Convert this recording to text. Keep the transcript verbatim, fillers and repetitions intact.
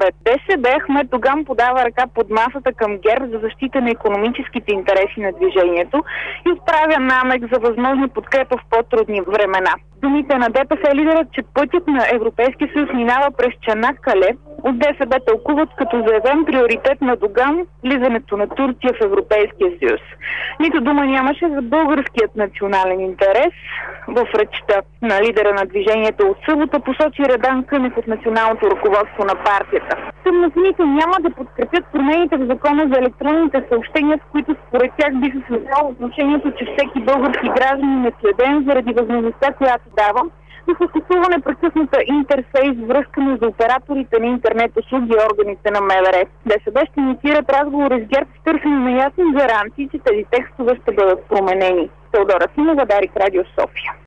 Според ДСБ Ахмед Доган подава ръка под масата към ГЕРБ за защита на икономическите интереси на движението и отправя намек за възможна подкрепа в по-трудни времена. Думите на ДПС лидерът, че пътят на Европейския съюз минава през Чанаккале, от ДСБ тълкуват като заявен приоритет на Доган влизането на Турция в Европейския съюз. Нито дума нямаше за българският национален интерес. В речта на лидера на движението от събота посочи Радан Кънев от националното ръководство на партията. Тъмносините няма да подкрепят промените в закона за електронните съобщения, с които според тях би се създало отношението, че всеки български гражданин е следен заради възможността, която дава да съществува непрекъсната интерфейс връзка между операторите на интернет услуги и органите на МВР. ДСБ ще инициират разговори с ГЕРБ в търсене на ясни гаранции, че тези текстове ще бъдат променени. Теодора Симова, Дарик, Радио София.